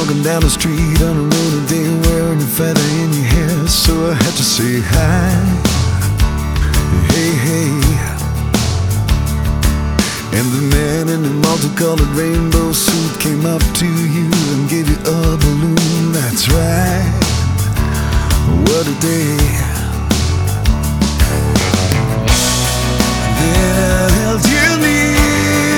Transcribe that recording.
walking down the street on a rainy day, wearing a feather in your hair, so I had to say hi. Hey, hey. And the man in the multicolored rainbow suit came up to you and gave you a balloon. That's right. What a day.